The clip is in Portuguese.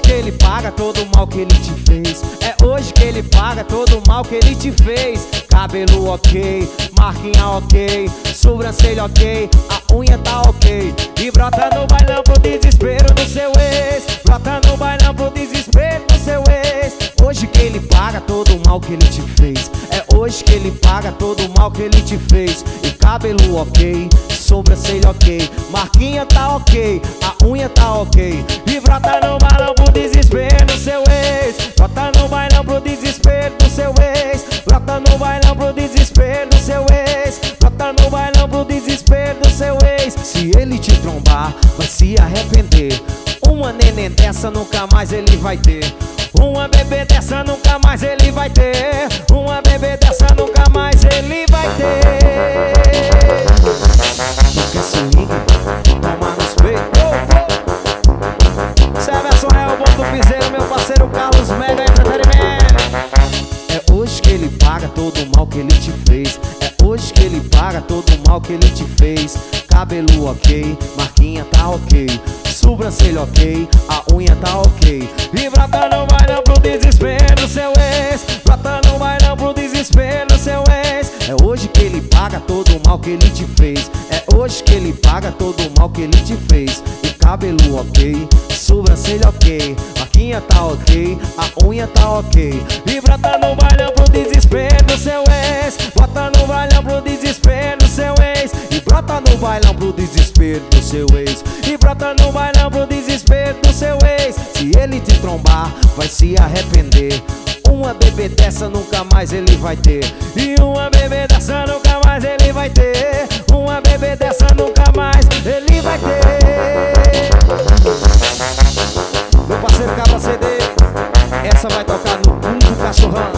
que ele paga todo o mal que ele te fez. É hoje que ele paga todo o mal que ele te fez. Cabelo ok, marquinha ok, sobrancelha ok, a unha tá ok. E brota no bailão pro desespero do seu ex. Brota no bailão pro desespero do seu ex. Hoje que ele paga todo o mal que ele te fez. É hoje que ele paga todo o mal que ele te fez. E cabelo ok, sobrancelha ok, marquinha tá ok, a unha tá ok. E brota no bailão pro desespero do seu ex. Brota no bailão pro desespero do seu ex. Brota no bailão pro desespero do seu ex. Brota no bailão pro desespero do seu ex. Se ele te trombar, vai se arrepender. Uma neném dessa nunca mais ele vai ter. Uma bebê dessa nunca mais ele vai ter. Uma bebê dessa nunca mais ele vai ter. Quer swing? Toma nos peitos. Severson é o bom do piseiro, meu parceiro Carlos Mega Entretenimento. É hoje que ele paga todo o mal que ele te fez. É hoje que ele paga todo o mal que ele te fez. Cabelo ok, marquinha tá ok, sobrancelha ok, a unha tá ok. E brota no bailão pro desespero do seu ex. Brota no bailão pro desespero do seu ex. É hoje que ele paga todo o mal que ele te fez. É hoje que ele paga todo o mal que ele te fez. E cabelo ok, sobrancelha ok, marquinha tá ok, a unha tá ok. E brota no bailão pro desespero do seu ex. Brota no bailão pro desespero do seu ex. E brota no bailão pro desespero do seu ex. E brota no bailão pro desespero do seu ex. Se ele te trombar, vai se arrepender. Uma bebê dessa nunca mais ele vai ter. E uma bebê dessa nunca mais ele vai ter. Uma bebê dessa nunca mais ele vai ter. Meu parceiro Caba CD, essa vai tocar no mundo do cachorrão.